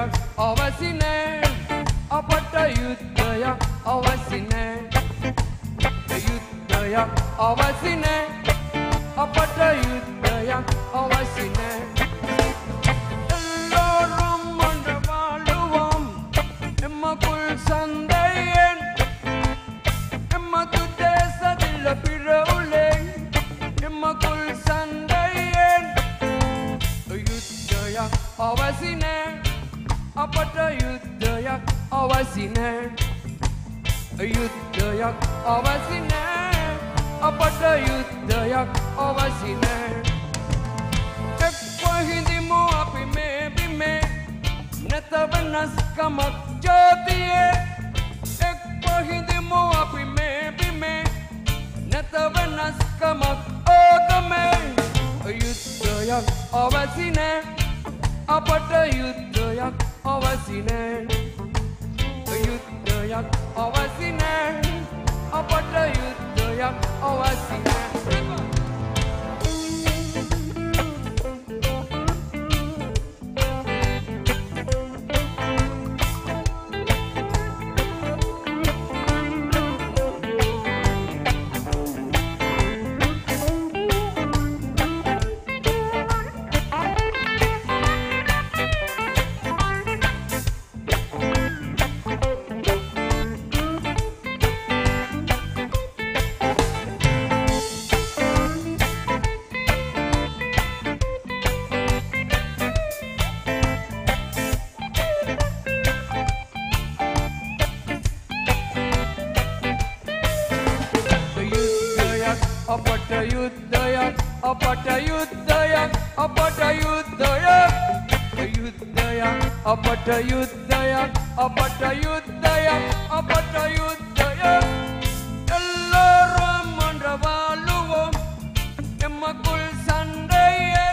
युद्धයක් අවසි නෑ අපට युद्धයක් අවසි නෑ युद्धයක් අවසි නෑ අපට युद्धයක් අවසි නෑ එල්ලෝරම් මණ්ඩවාලුවම් එමකුල් සන්දයෙන් එමතු දේශදිල්ල පිරවුලේ එමකුල් සන්දයෙන් युद्धයක් අවසි නෑ අපට युद्धයක් අවසි නෑ युद्धයක් අවසි නෑ අපට युद्धයක් අවසි නෑ එක්ව හිඳිමු අපි මේ බිමේ නැත වෙනස්කමක් ජාතියේ එක්ව හිඳිමු අපි මේ බිමේ නැත වෙනස්කමක් ඕගමේ युद्धයක් අවසි නෑ අපට युद्धයක් අවසි නෑ युद्धයක් අවසි නෑ අපට युद्धයක් අවසි නෑ අපට युद्धයක් අපට युद्धයක් අපට युद्धයක් युद्धයක් අපට युद्धයක් අපට युद्धයක් අපට युद्धයක් එල්ලෝරම් මණ්ඩවාලුවම් එමකුල් සන්දයේ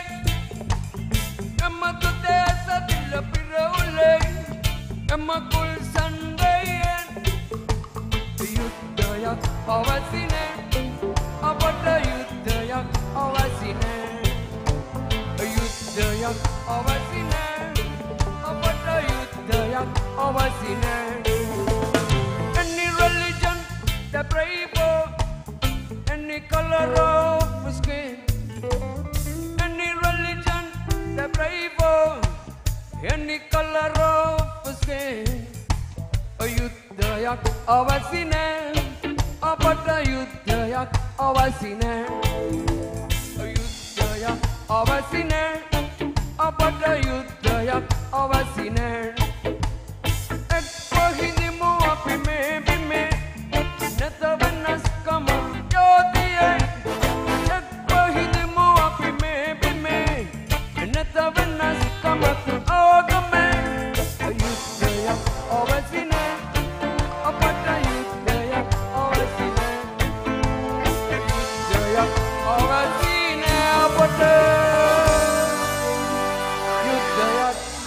එමතු දේශදිල්ල පිරවුලේ එමකුල් සන්දයෙන් युद्धයක් අවසි නෑ අපට युद्धයක් අවසි නෑ युद्धයක් අවසි නෑ අපට युद्धයක් අවසි නෑ Any religion that pray for any color of skin Any religion that pray for any color of skin युद्धයක් අවසි නෑ අපට युद्धයක් අවසි නෑ युद्धයක් අවසි නෑ අපට युद्धයක් අවසි නෑ එක්ව හිඳිමු අපි මේ බිමේ නැත වෙනස්කම ජාතියේ එක්ව හිඳිමු අපි මේ බිමේ නැත වෙනස්කම ඕගමේ युद्धයක් අවසි නෑ අපට युद्धයක් අවසි නෑ युद्धයක් අවසි නෑ අපට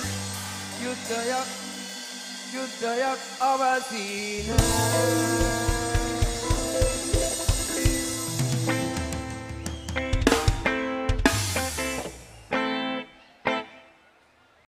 युद्धයක් අවසි නෑ